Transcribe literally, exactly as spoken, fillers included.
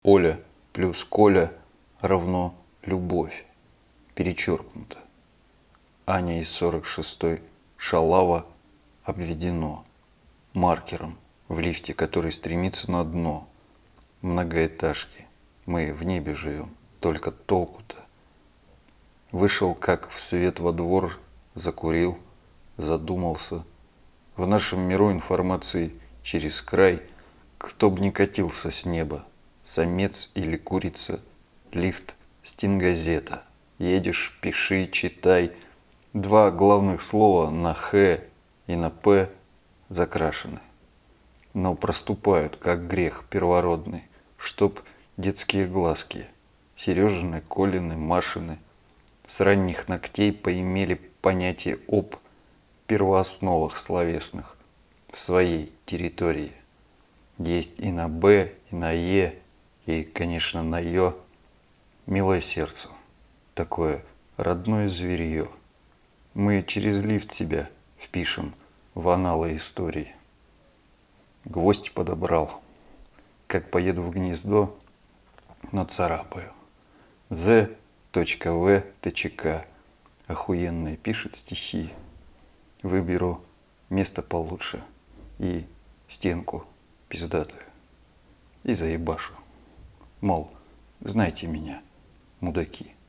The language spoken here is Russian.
Оля плюс Коля равно любовь. Перечеркнуто. Аня из сорок шестой шалава обведено маркером в лифте, который стремится на дно. Многоэтажки. Мы в небе живем. Только толку-то. Вышел как в свет во двор, закурил, задумался. В нашем миру информации через край, кто б ни катился с неба, самец или курица, лифт, стенгазета. Едешь, пиши, читай. Два главных слова на «х» и на «п» закрашены, но проступают, как грех первородный, чтоб детские глазки, Сережины, Колины, Машины, с ранних ногтей поимели понятие об первоосновах словесных в своей территории. Есть и на «б», и на «е», и, конечно, на «ё». Милое сердцу, такое родное зверье. Мы через лифт себя впишем в аналы истории. Гвоздь подобрал. Как поеду в гнездо, нацарапаю. З. В. ТЧК. Охуенные пишет стихи. Выберу место получше и стенку пиздатую. И заебашу. Мол, знайте меня, мудаки.